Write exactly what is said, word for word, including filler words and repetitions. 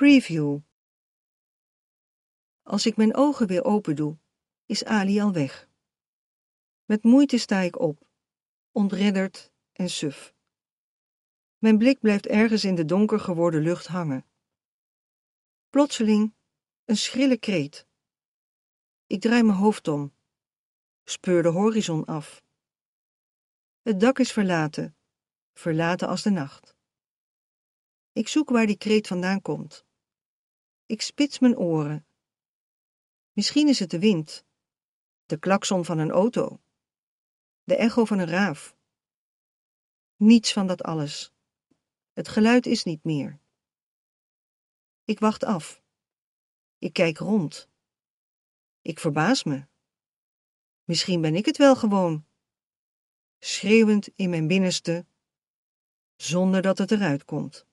Preview. Als ik mijn ogen weer open doe, is Ali al weg. Met moeite sta ik op, ontredderd en suf. Mijn blik blijft ergens in de donker geworden lucht hangen. Plotseling een schrille kreet. Ik draai mijn hoofd om, speur de horizon af. Het dak is verlaten, verlaten als de nacht. Ik zoek waar die kreet vandaan komt. Ik spits mijn oren. Misschien is het de wind, de klakson van een auto, de echo van een raaf. Niets van dat alles. Het geluid is niet meer. Ik wacht af. Ik kijk rond. Ik verbaas me. Misschien ben ik het wel gewoon. Schreeuwend in mijn binnenste, zonder dat het eruit komt.